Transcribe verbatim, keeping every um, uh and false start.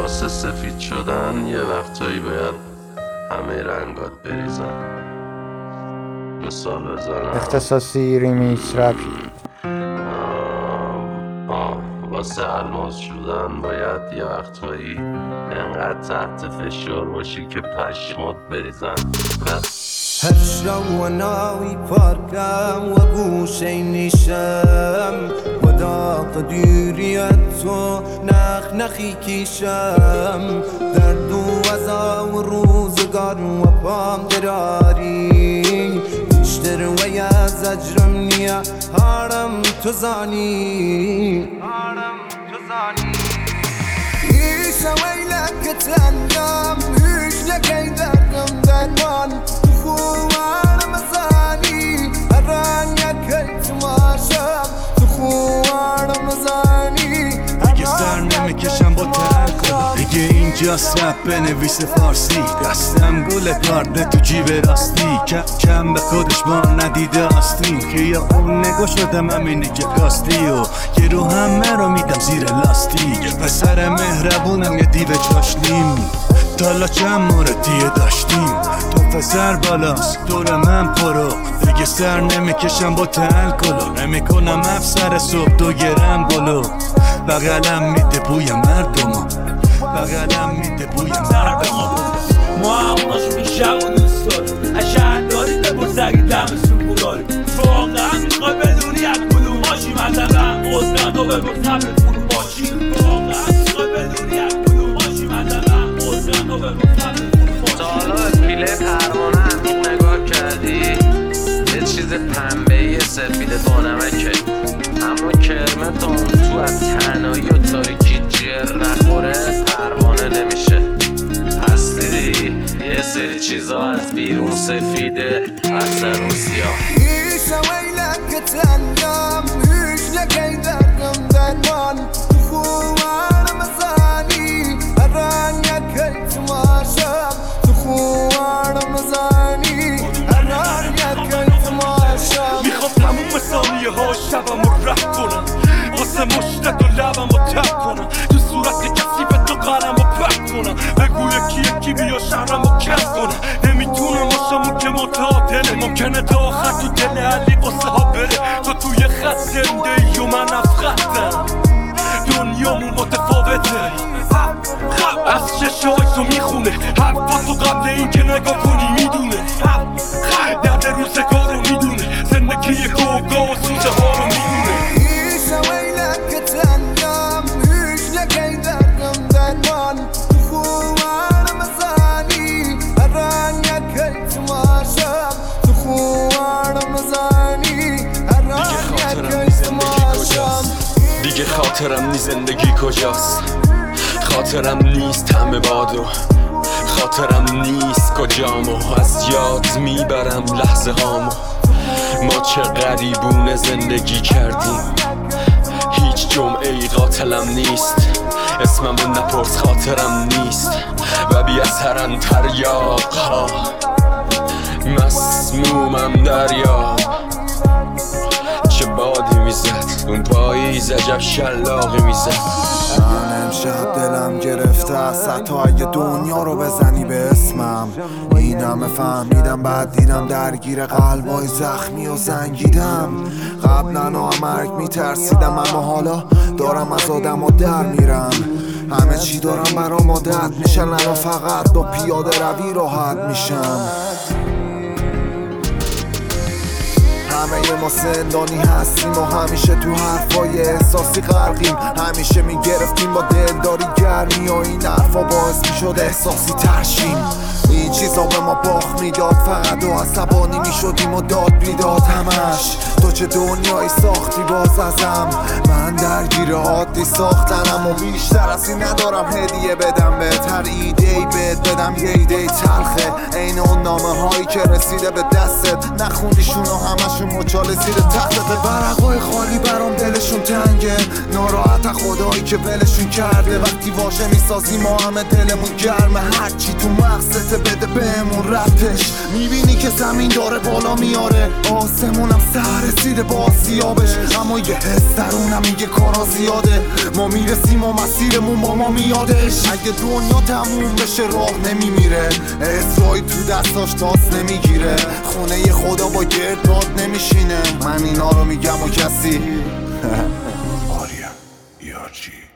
واسه سفید شدن یه وقتایی باید همه رنگات بریزن. مثال بزنم اختصاصی ریمیکس رپی. آه واسه الماس شدن باید یه وقتایی انقدر تحت فشار باشی که پشمات بریزن. هرشم و ناوی پارکم و گوشه نیشم و داغ دیریت تو نخ نخی کشم درد و وزا و روزگار و پام دراری بیشتر و یا زجرم نیا هارم تو زانی هارم تو زانی ایشا ویلک تندم هیچ لکی دردم درمان خوار مزانی هران یکی تماشم تو خوار مزانی دیگه سر نمیکشم با ترکا دیگه اینجاست رپ بنویس فارسی دستم گل کارده تو جیب راستی کم کم به خودش ما ندیده آستین که یا اون نگو شدم همینی که کاستی و یه رو همه رو میدم زیر لاستیک یه پسر مهربونم یه دیو چاشنیم تالا چند موردیه داشتیم تو پسر بالاست دور من پرو دیگه سر نمیکشم با تلکلو نمیکنم افسر صبح دو گرم گلو بغلم میده بوی مردم بغلم میده بوی مردم ما هموناش میشم و دوست داریم اشهر داری بپرس اگه دمشون بوداریم واقعا میخوای بدونی از کدوم باشی مثلا حسن تو بپرس قبل فرو باشی واقعا میخوای بدونی از کدوم باشی مثلا حسن تو بپرس قبل فرو باشی تا حالا به پیله پروانه عمیق نگاه کردی؟ یه چیز پنبه‌ای سفید با نمکه اما کرمه تا اون تو از تنهایی و تاریکی جر نخوره پروانه نمیشه. پس دیدی یه سری چیزا از بیرون سفیده از درون سیاه. ایشا ویلک تندم هیچ لکی دردم درمان خوار مزانی هران یکی تماشم تو خوار مزانی هران یکی تماشم میخوام تموم ثانیه ها شبم رو رد کنم واسه مشتت و لبم رو تب کنم تو صورت کسی به تو قلم رو پرد کنم بگو یکی یکی بیا شهرم رو کف کنم نمیتونم باشم که متعادله ممکنه تا آخر تو دل علی قصه ها بره تو توی خط زنده ای و من افخطم دنیامون متفاوته از چشای تو میخونه حرفا تو قبل این که نگاه کنی میدونه درد روزگار رو میدونه زندگی گوگا و سوزه ها رو میدونه ایشا ویلک تندم هیچ لکی دردم درمان خوار مزانی هران یکی تماشم تو خوار مزانی هران یکی تماشم دیگه خاطرم نی زندگی کجاست خاطرم نیست همه بادو خاطرم نیست کجامو از یاد میبرم لحظه هامو ما چه غریبونه زندگی کردیم هیچ جمعه ای قاتلم نیست اسممو نپرس خاطرم نیست و بی اثرن تریاق ها مسمومم دریا چه بادی میزد اون پاییز عجب شلاقی میزد. من امشب دلم گرفته از حتی اگه دنیا رو بزنی به اسمم این همه فهمیدم بعد دیدم درگیر قلبای زخمی و زنگیدم قبلا مرگ میترسیدم اما حالا دارم از آدم و در میرم همه چی دارم برام عادت میشن الان فقط با پیاده روی راحت میشم همه ما زندانی هستیم و همیشه تو حرفای احساسی غرقیم همیشه میگرفتیم با دلداری گرمی و این حرفا باعث میشد احساسی ترشیم این چیزا به ما باخت میداد فقط و عصبانی میشدیم و داد بیداد همش تو چه دنیایی ساختی باز ازم من درگیر عادی ساختنم و بیشتر از این ندارم هدیه بدم بهتر ایده ای بهت بدم یه ایده ای تلخه این اون نامه هایی که رسیده به دستت نخوندیشون و همشون مچاله زیر تختت ورقای خالی برام دلشون تنگه ناراحت خدایی که ولشون کرده وقتی واژه میسازی ما همه دلمون گرمه هرچی تو مغزت بده بهمون ربطش. میبینی که زمین داره بالا میاره، آسمونم سر رسیده با آسیابش، اما یه حس درونم میگه کارا زیاده. ما میرسیم و مسیرمون با ما میادش. اگه دنیا تموم بشه راه نمیمیره، اسرائیل تو دستاش داست نمیگیره، خونه خدا با گرداد نمیشینه. من اینا رو میگم و کسی آریا یارچی